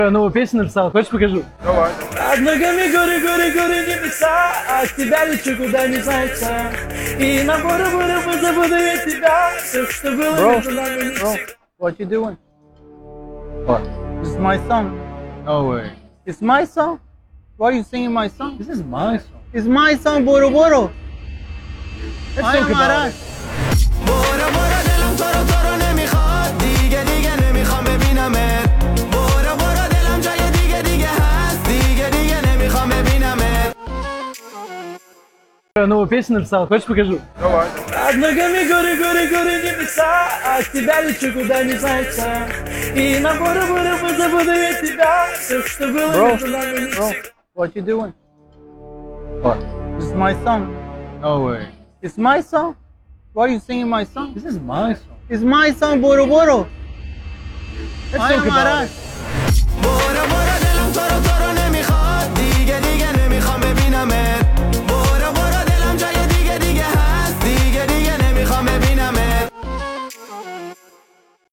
Новую песню написал, хочешь покажу? Давай. Под ногами горы, небеса, а от тебя лечу куда не знается. И на бору позабуду я тебя, все, что было Bro, между нами не bro, всегда. what you doing? What? This is my song. No way. It's my song? Why are you singing my song? This is my song. It's my song, Boro Boro. Let's I talk am about Arash. it. برو دلم تو رو نمیخواد دیگه نمیخوام ببینمت برو دلم جای دیگه هست دیگه نمیخوام ببینمت Новую песню написал, хочешь покажу? Давай. Под ногами горы, небеса, а от тебя лечу куда не знается. И на бору позабуду я тебя, все, что было Bro, между нами не bro, всегда. what you doing? What? This is my song. No way. It's my song? Why are you singing my song? This is my song. It's my song, Boro Boro. Let's I talk am about Arash. it.